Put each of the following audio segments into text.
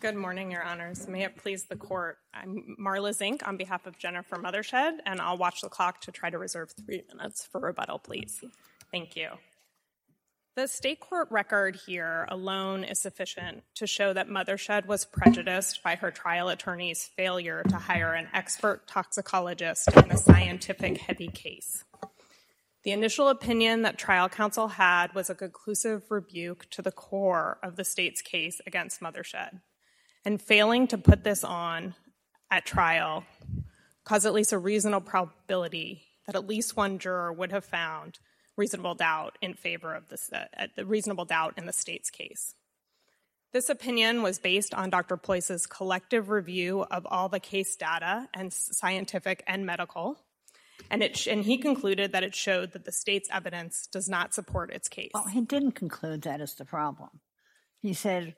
Good morning, Your Honors. May it please the Court. I'm Marla Zink on behalf of Jennifer Mothershed, and I'll watch the clock to try to reserve 3 minutes for rebuttal, please. Thank you. The state court record here alone is sufficient to show that Mothershed was prejudiced by her trial attorney's failure to hire an expert toxicologist in a scientific-heavy case. The initial opinion that trial counsel had was a conclusive rebuke to the core of the state's case against Mothershed. And failing to put this on at trial caused at least a reasonable probability that at least one juror would have found reasonable doubt in favor of the reasonable doubt in the state's case. This opinion was based on Dr. Ployce's collective review of all the case data, and scientific and medical, and he concluded that it showed that the state's evidence does not support its case. Well, he didn't conclude that is the problem. He said,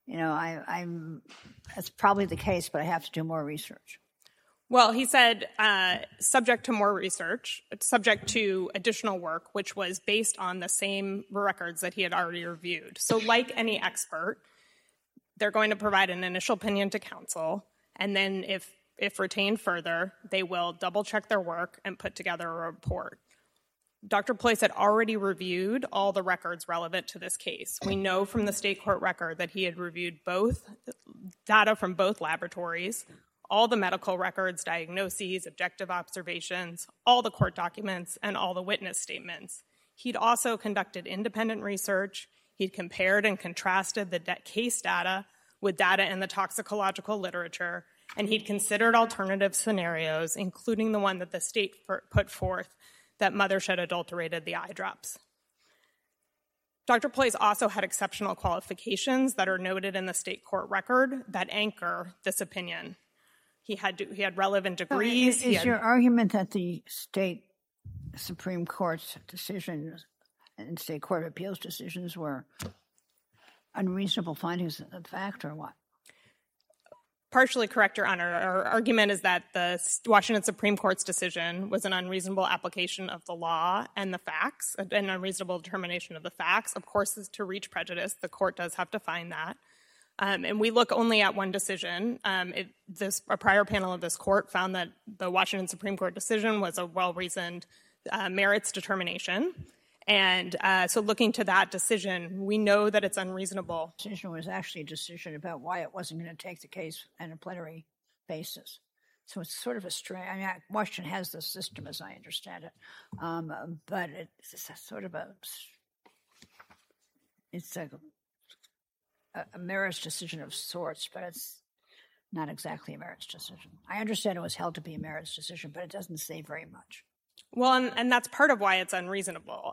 that's probably the case, but I have to do more research. Well, he said subject to more research, subject to additional work, which was based on the same records that he had already reviewed. So like any expert, they're going to provide an initial opinion to counsel, and then if retained further, they will double-check their work and put together a report. Dr. Ployce had already reviewed all the records relevant to this case. We know from the state court record that he had reviewed both data from both laboratories, all the medical records, diagnoses, objective observations, all the court documents, and all the witness statements. He'd also conducted independent research. He'd compared and contrasted the case data with data in the toxicological literature, and he'd considered alternative scenarios, including the one that the state put forth, that Mothershed adulterated the eye drops. Dr. Ployce also had exceptional qualifications that are noted in the state court record that anchor this opinion. He had relevant degrees. Is your argument that the state Supreme Court's decisions and state court of appeals decisions were unreasonable findings of fact, or what? Partially correct, Your Honor. Our argument is that the Washington Supreme Court's decision was an unreasonable application of the law and the facts, an unreasonable determination of the facts. Of course, to reach prejudice, the court does have to find that. And we look only at one decision. A prior panel of this court found that the Washington Supreme Court decision was a well-reasoned merits determination. And so looking to that decision, we know that it's unreasonable. The decision was actually a decision about why it wasn't going to take the case on a plenary basis. So it's sort of a strange, Washington has this system as I understand it, but it's sort of a merits decision of sorts, but it's not exactly a merits decision. I understand it was held to be a merits decision, but it doesn't say very much. Well, and that's part of why it's unreasonable.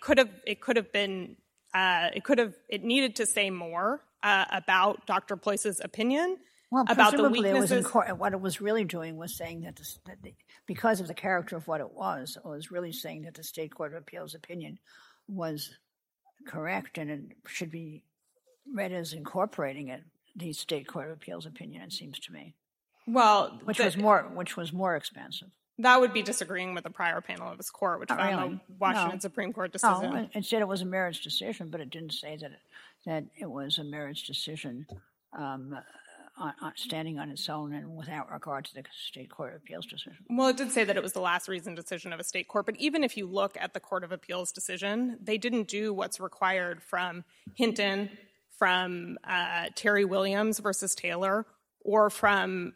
It needed to say more about Dr. Ployce's opinion. Well, about the weaknesses. What it was really doing was saying that because of the character of what it was really saying that the state court of appeals opinion was correct and it should be read as incorporating it, the state court of appeals opinion, it seems to me. Well, which was more expansive. That would be disagreeing with the prior panel of this court, which found the Washington Supreme Court decision. No, it said it was a merits decision, but it didn't say that it was a merits decision standing on its own and without regard to the state court of appeals decision. Well, it did say that it was the last reasoned decision of a state court, but even if you look at the court of appeals decision, they didn't do what's required from Hinton, from Terry Williams versus Taylor, or from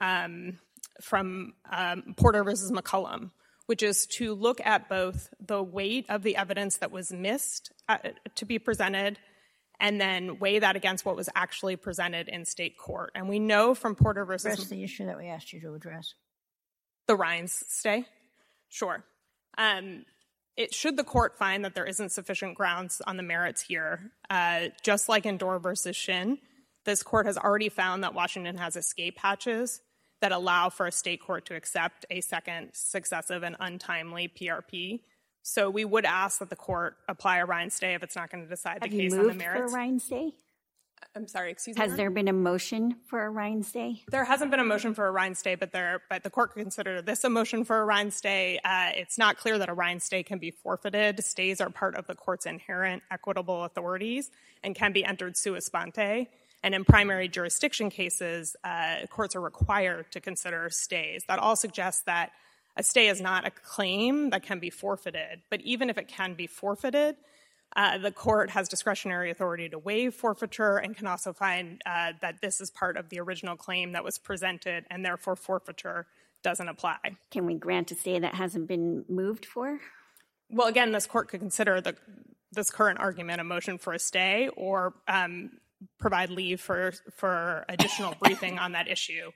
Porter versus McCullum, which is to look at both the weight of the evidence that was missed to be presented and then weigh that against what was actually presented in state court. And we know from Porter versus... Address the issue that we asked you to address. The Rines stay? Sure. Should the court find that there isn't sufficient grounds on the merits here, just like in Dorr versus Shin, this court has already found that Washington has escape hatches that allow for a state court to accept a second successive and untimely PRP. So we would ask that the court apply a Rines stay if it's not going to decide the case on the merits. Have you moved for a Rines stay? I'm sorry, excuse me? Has there been a motion for a Rines stay? There hasn't been a motion for a Rines stay, but the court considered this a motion for a Rines stay. It's not clear that a Rines stay can be forfeited. Stays are part of the court's inherent equitable authorities and can be entered sua sponte. And in primary jurisdiction cases, courts are required to consider stays. That all suggests that a stay is not a claim that can be forfeited. But even if it can be forfeited, the court has discretionary authority to waive forfeiture and can also find that this is part of the original claim that was presented, and therefore forfeiture doesn't apply. Can we grant a stay that hasn't been moved for? Well, again, this court could consider this current argument a motion for a stay or provide leave for additional briefing on that issue.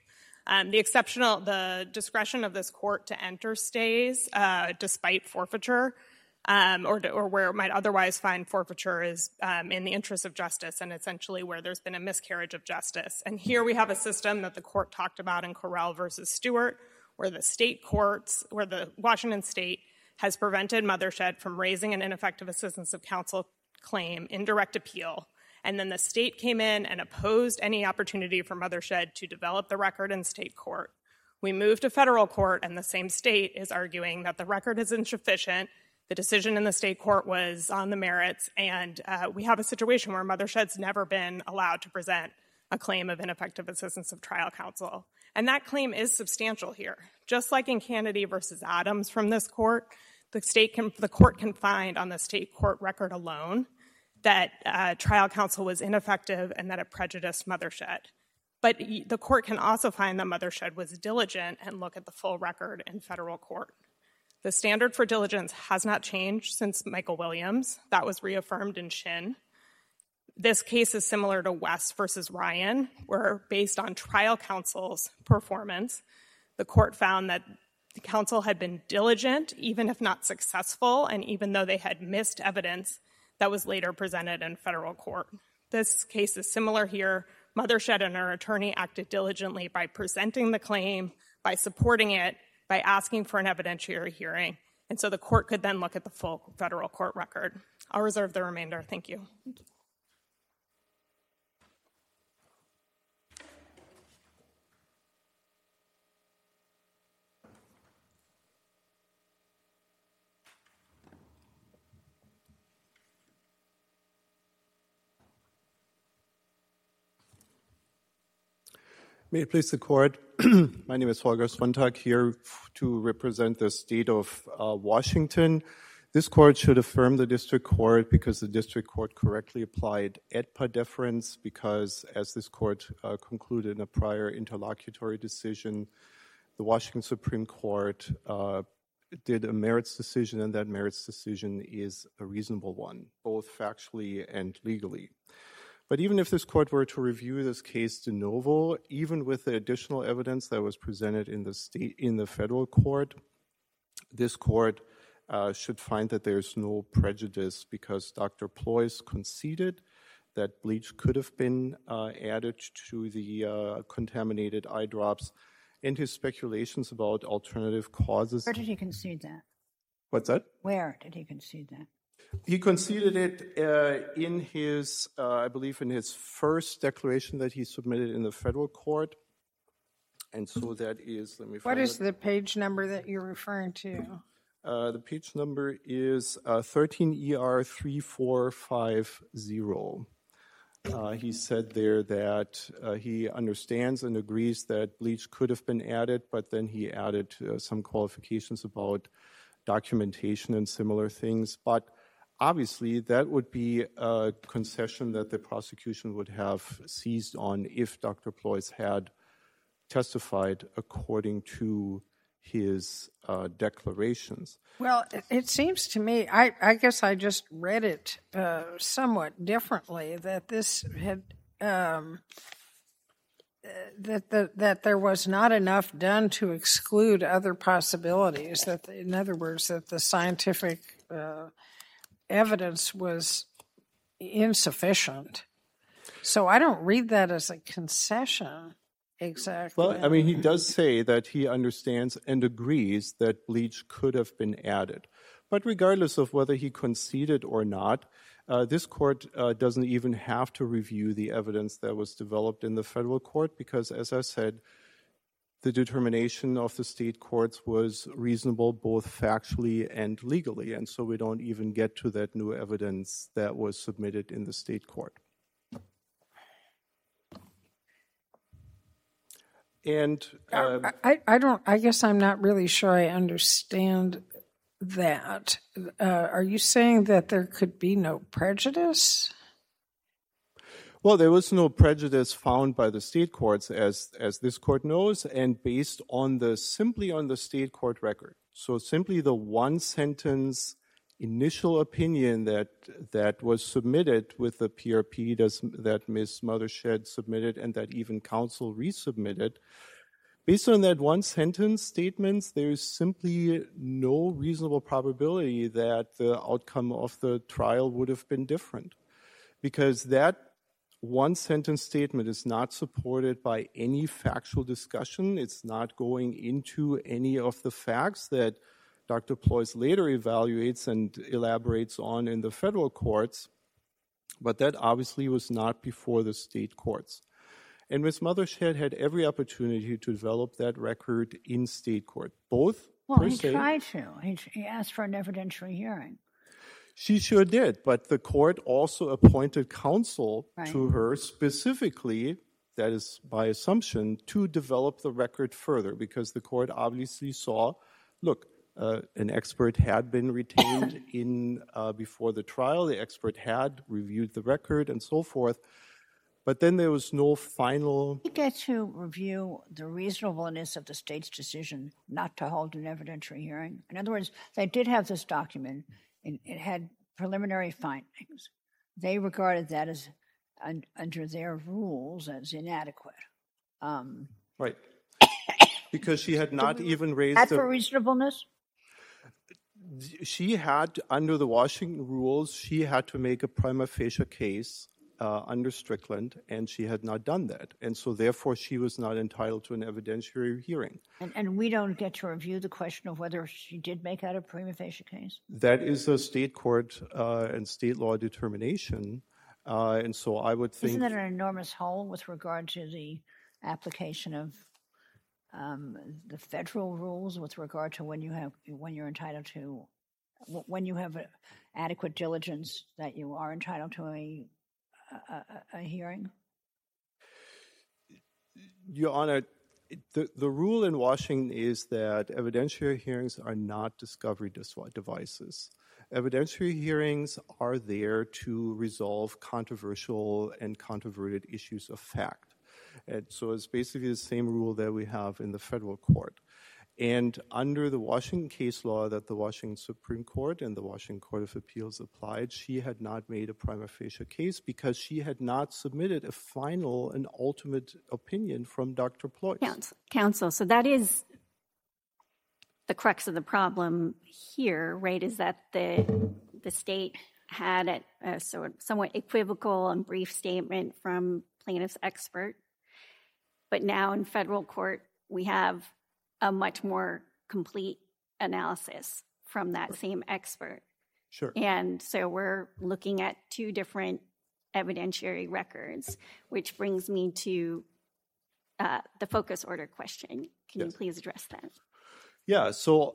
The discretion of this court to enter stays despite forfeiture or where it might otherwise find forfeiture is in the interest of justice and essentially where there's been a miscarriage of justice. And here we have a system that the court talked about in Correll versus Stewart, where the state courts, where the Washington state has prevented Mothershed from raising an ineffective assistance of counsel claim in direct appeal. And then the state came in and opposed any opportunity for Mothershed to develop the record in state court. We moved to federal court, and the same state is arguing that the record is insufficient. The decision in the state court was on the merits, and we have a situation where Mothershed's never been allowed to present a claim of ineffective assistance of trial counsel. And that claim is substantial here. Just like in Kennedy versus Adams from this court, the court can find on the state court record alone that trial counsel was ineffective and that it prejudiced Mothershed. But the court can also find that Mothershed was diligent and look at the full record in federal court. The standard for diligence has not changed since Michael Williams. That was reaffirmed in Shin. This case is similar to West versus Ryan, where based on trial counsel's performance, the court found that the counsel had been diligent, even if not successful, and even though they had missed evidence that was later presented in federal court. This case is similar here. Mothershed and her attorney acted diligently by presenting the claim, by supporting it, by asking for an evidentiary hearing. And so the court could then look at the full federal court record. I'll reserve the remainder. Thank you. Thank you. May it please the court. My name is Holger Sonntag, here to represent the state of Washington. This court should affirm the district court because the district court correctly applied AEDPA deference because, as this court concluded in a prior interlocutory decision, the Washington Supreme Court did a merits decision, and that merits decision is a reasonable one, both factually and legally. But even if this court were to review this case de novo, even with the additional evidence that was presented in the federal court, this court should find that there's no prejudice because Dr. Ploys conceded that bleach could have been added to the contaminated eye drops, and his speculations about alternative causes. Where did he concede that? What's that? Where did he concede that? He conceded it in his, I believe, in his first declaration that he submitted in the federal court. And so that is, let me find What is the page number that you're referring to? The page number is 13 ER 3450. He said there that he understands and agrees that bleach could have been added, but then he added some qualifications about documentation and similar things. But obviously, that would be a concession that the prosecution would have seized on if Dr. Ploys had testified according to his declarations. Well, it seems to me, I guess I just read it somewhat differently, that this had that there was not enough done to exclude other possibilities. That, in other words, that the scientific evidence was insufficient. So I don't read that as a concession exactly. Well, I mean, he does say that he understands and agrees that bleach could have been added. But regardless of whether he conceded or not, this court doesn't even have to review the evidence that was developed in the federal court because, as I said, the determination of the state courts was reasonable both factually and legally, and so we don't even get to that new evidence that was submitted in the state court. And I guess I'm not really sure I understand that. Are you saying that there could be no prejudice? well, there was no prejudice found by the state courts, as this court knows, and based on simply on the state court record. So simply the one sentence initial opinion that was submitted with the PRP that Ms. Mothershed submitted and that even counsel resubmitted. Based on that one sentence statements, there is simply no reasonable probability that the outcome of the trial would have been different, because that one sentence statement is not supported by any factual discussion. It's not going into any of the facts that Dr. Ploys later evaluates and elaborates on in the federal courts, but that obviously was not before the state courts. And Ms. Mothershed had every opportunity to develop that record in state court, both Well, per he se. tried to. He asked for an evidentiary hearing. She sure did, but the court also appointed counsel to her specifically, that is by assumption, to develop the record further, because the court obviously saw, look, an expert had been retained before the trial, the expert had reviewed the record and so forth, but then there was no final... You get to review the reasonableness of the state's decision not to hold an evidentiary hearing. In other words, they did have this document. It had preliminary findings. They regarded that as, under their rules, as inadequate. Right. Because she had not even raised... That for reasonableness? She had, under the Washington rules, she had to make a prima facie case under Strickland, and she had not done that. And so, therefore, she was not entitled to an evidentiary hearing. And we don't get to review the question of whether she did make out a prima facie case? That is a state court and state law determination. And so I would think... Isn't that an enormous hole with regard to the application of the federal rules with regard to when you're entitled to, when you have adequate diligence that you are entitled to a hearing? Your Honor, the rule in Washington is that evidentiary hearings are not discovery devices. Evidentiary hearings are there to resolve controversial and controverted issues of fact. And so it's basically the same rule that we have in the federal court. And under the Washington case law that the Washington Supreme Court and the Washington Court of Appeals applied, she had not made a prima facie case because she had not submitted a final and ultimate opinion from Dr. Ploys. Counsel, so that is the crux of the problem here, right, is that the state had a somewhat equivocal and brief statement from plaintiff's expert, but now in federal court we have a much more complete analysis from that same expert. Sure. And so we're looking at two different evidentiary records, which brings me to the focus order question. Can you please address that? Yeah, so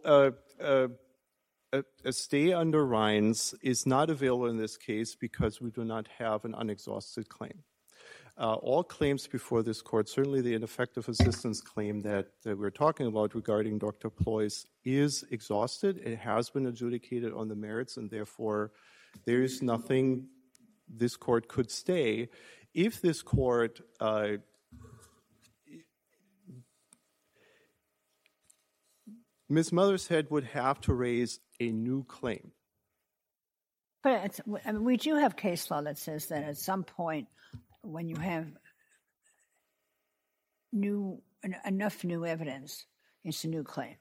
a stay under Rhines is not available in this case because we do not have an unexhausted claim. All claims before this court, certainly the ineffective assistance claim that we're talking about regarding Dr. Ploys, is exhausted. It has been adjudicated on the merits, and therefore there is nothing this court could stay. If this court Ms. Mothershed would have to raise a new claim. But we do have case law that says that at some point, when you have enough new evidence, it's a new claim.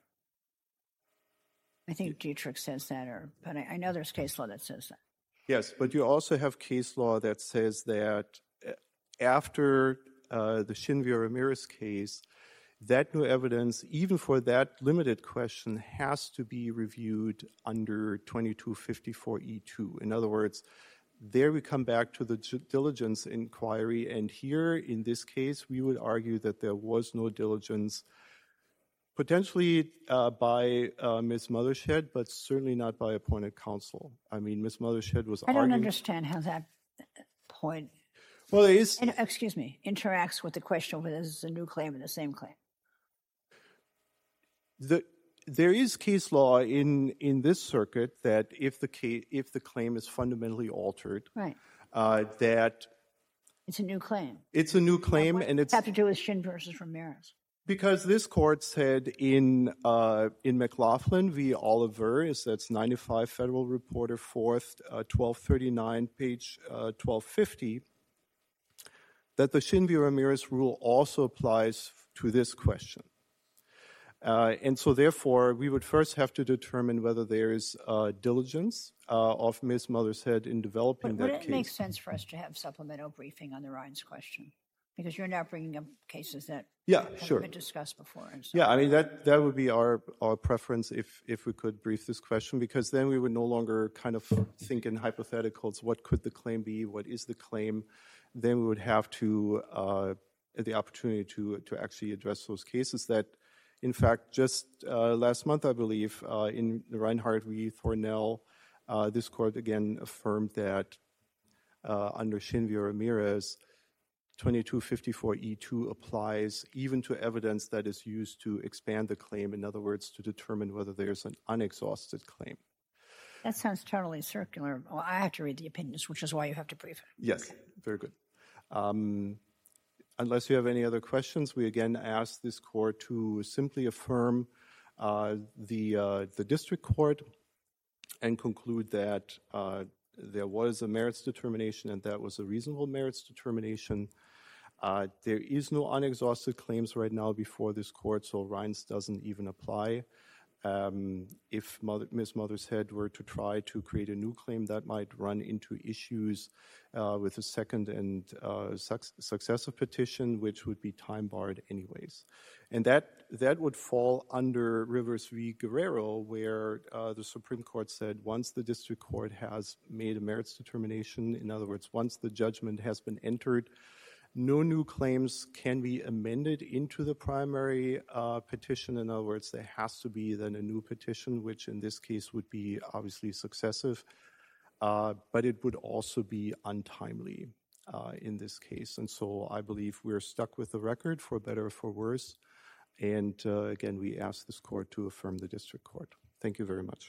I think Dietrich says that, but I know there's case law that says that. Yes, but you also have case law that says that after the Shinvia Ramirez case, that new evidence, even for that limited question, has to be reviewed under 2254E2. In other words, there we come back to the diligence inquiry, and here in this case, we would argue that there was no diligence, potentially by Ms. Mothershed, but certainly not by appointed counsel. I mean, Ms. Mothershed was arguing... I don't understand how that point Well, it is. Interacts with the question of whether this is a new claim or the same claim. There is case law in this circuit that if the claim is fundamentally altered, right, that it's a new claim. It's a new claim, and it's have to do with Shin versus Ramirez. Because this court said in McLaughlin v. Oliver, that's 95 Federal Reporter 4th, 1239, page 1250, that the Shin v. Ramirez rule also applies to this question. And so, therefore, we would first have to determine whether there is diligence of Ms. Mothershead in developing that case. Would it make sense for us to have supplemental briefing on the Rhines question? Because you're now bringing up cases that have been discussed before. And so I mean, that would be our preference if we could brief this question, because then we would no longer kind of think in hypotheticals. What could the claim be? What is the claim? Then we would have to the opportunity to actually address those cases that, in fact, just last month, I believe, in the Reinhardt v. Thornell, this court again affirmed that under Shin v. Ramirez, 2254E2 applies even to evidence that is used to expand the claim, in other words, to determine whether there's an unexhausted claim. That sounds totally circular. Well, I have to read the opinions, which is why you have to brief it. Yes, very good. Unless you have any other questions, we again ask this court to simply affirm the district court and conclude that there was a merits determination and that was a reasonable merits determination. There is no unexhausted claims right now before this court, so Rhines doesn't even apply. If Ms. Mothershead were to try to create a new claim, that might run into issues with a second and successive petition, which would be time-barred anyways. And that would fall under Rivers v. Guerrero, where the Supreme Court said once the district court has made a merits determination, in other words, once the judgment has been entered, no new claims can be amended into the primary petition. In other words, there has to be then a new petition, which in this case would be obviously successive, but it would also be untimely in this case. And so I believe we're stuck with the record, for better or for worse. And again, we ask this court to affirm the district court. Thank you very much.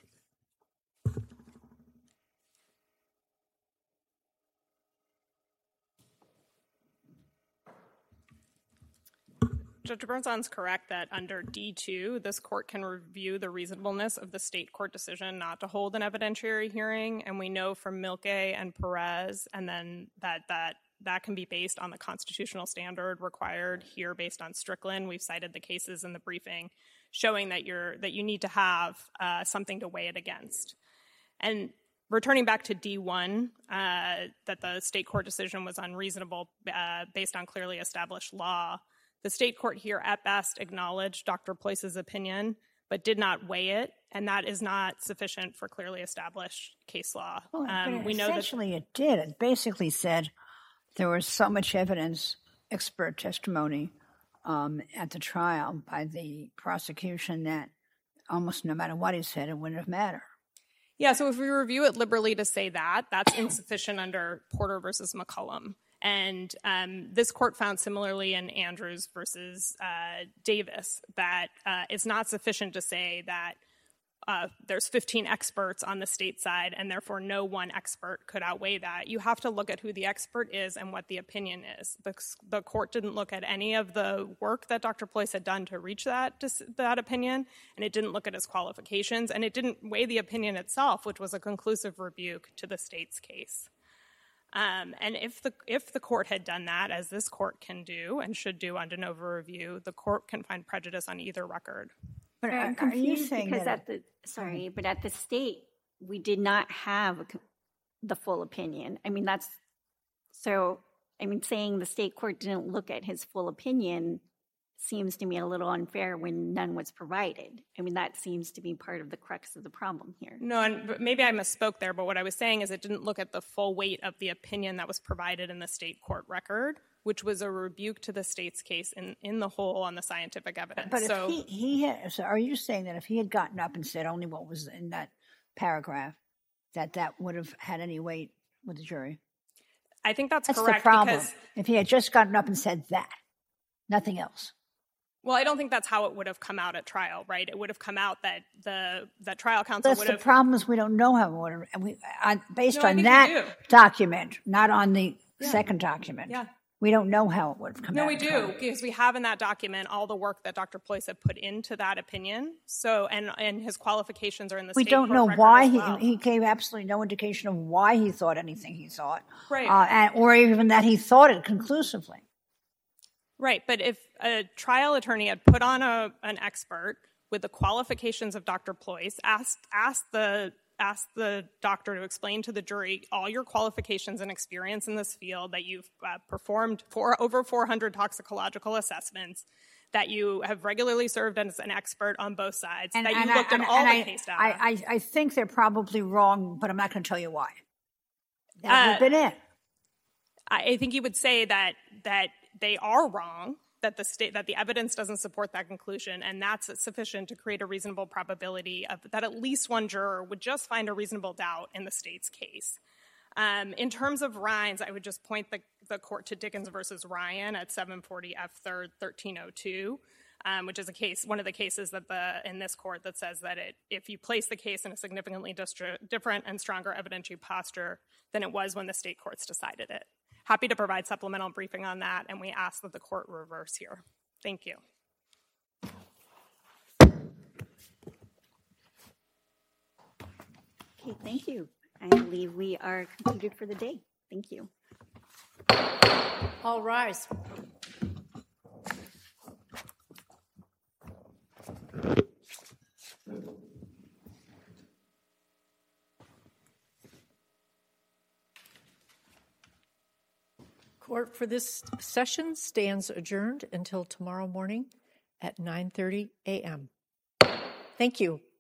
Judge Bernstein's correct that under D2, this court can review the reasonableness of the state court decision not to hold an evidentiary hearing, and we know from Milke and Perez, and then that can be based on the constitutional standard required here based on Strickland. We've cited the cases in the briefing showing that you need to have something to weigh it against. And returning back to D1, that the state court decision was unreasonable based on clearly established law. The state court here at best acknowledged Dr. Ployce's opinion, but did not weigh it, and that is not sufficient for clearly established case law. We know essentially it did. It basically said there was so much evidence, expert testimony at the trial by the prosecution that almost no matter what he said, it wouldn't have mattered. Yeah, so if we review it liberally to say that, that's insufficient under Porter versus McCollum. And this court found similarly in Andrews versus Davis that it's not sufficient to say that there's 15 experts on the state side and therefore no one expert could outweigh that. You have to look at who the expert is and what the opinion is. The court didn't look at any of the work that Dr. Ployce had done to reach that opinion, and it didn't look at his qualifications, and it didn't weigh the opinion itself, which was a conclusive rebuke to the state's case. And if the court had done that, as this court can do and should do on de novo review, the court can find prejudice on either record. But I'm confused because at the state, we did not have the full opinion. I mean, saying the state court didn't look at his full opinion seems to me a little unfair when none was provided. I mean, that seems to be part of the crux of the problem here. No, and maybe I misspoke there, but what I was saying is it didn't look at the full weight of the opinion that was provided in the state court record, which was a rebuke to the state's case in the whole on the scientific evidence. But so are you saying that if he had gotten up and said only what was in that paragraph, that would have had any weight with the jury? I think that's That's correct. the problem. Because, if he had just gotten up and said that, nothing else. well, I don't think that's how it would have come out at trial, right? It would have come out that the trial counsel That's would the have. problem is we don't know how it would have, and based No, I on think we that do. document, not on the second document. Yeah. We don't know how it would have come out. No, we at do, trial. because we have in that document all the work that Dr. Ployce had put into that opinion. So, and his qualifications are in the We state don't court know record why as well. he gave absolutely no indication of why he thought anything he thought, Right. or even that he thought it conclusively. Right, but if a trial attorney had put on an expert with the qualifications of Dr. Ployce, asked the doctor to explain to the jury all your qualifications and experience in this field, that you've performed over 400 toxicological assessments, that you have regularly served as an expert on both sides, that you looked at all the case data. I think they're probably wrong, but I'm not going to tell you why. That would have been it. I think you would say that they are wrong, that the evidence doesn't support that conclusion, and that's sufficient to create a reasonable probability of that at least one juror would just find a reasonable doubt in the state's case. In terms of Rhines, I would just point the court to Dickens versus Ryan at 740 F. 3rd 1302, which is one of the cases that in this court that says that if you place the case in a significantly different and stronger evidentiary posture than it was when the state courts decided it. Happy to provide supplemental briefing on that, and we ask that the court reverse here. Thank you. Okay, thank you. I believe we are concluded for the day. Thank you. All rise. Court for this session stands adjourned until tomorrow morning at 9:30 a.m. Thank you.